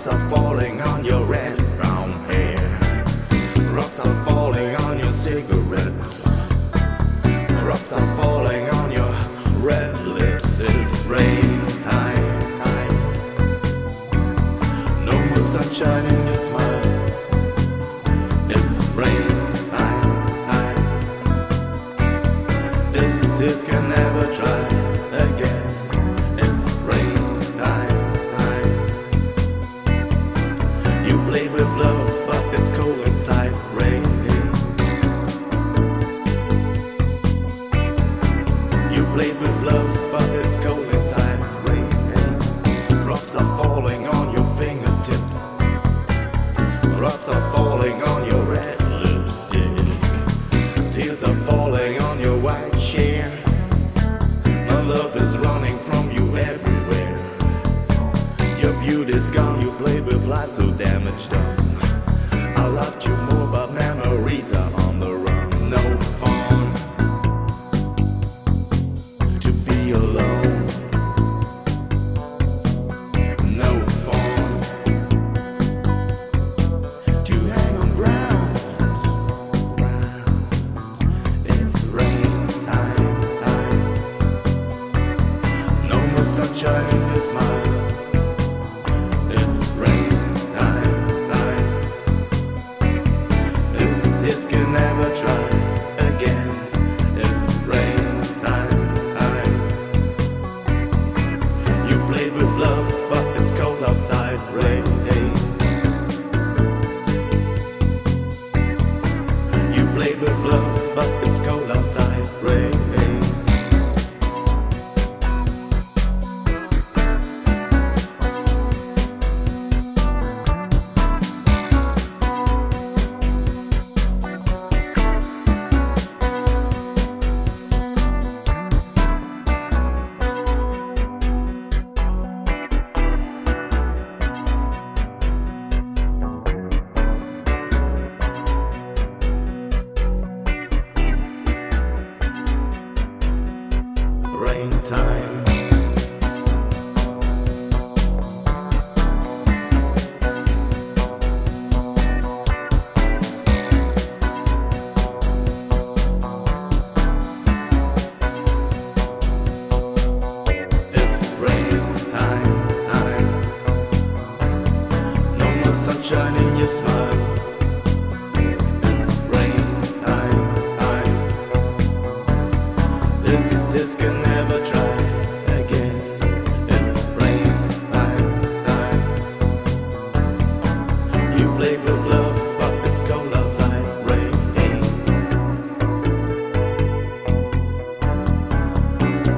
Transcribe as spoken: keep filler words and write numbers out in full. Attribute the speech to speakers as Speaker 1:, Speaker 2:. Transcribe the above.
Speaker 1: Drops are falling on your red brown hair. Drops are falling on your cigarettes. Drops are falling on your red lips. It's rain time, time. No more sunshine in your smile. It's rain time, time. This this can never try again. It's rain time, time. You play with love, but it's cold inside. Rain. You played with love, but it's cold inside. Rain. Drops are falling on your fingertips. Drops are falling on your red lipstick. Tears are falling on your white chair. My love is running from you everywhere. Your beauty's gone, you played with life so damaged done. I loved you more, but memories are on the run. No fun to be alone. No fun to hang on ground. It's rain time, time. No more sunshine in your smile. It's rain time, time. This this can never try again. It's rain time, time. You played with love, but it's cold outside. Rain. You played with love, but it's cold outside. Rain. Rain time. It's rain time, time. No more sunshine in your smile. It's rain time, time. This this can never try again. It's rain time, time. You played with love, but it's cold outside. Rain.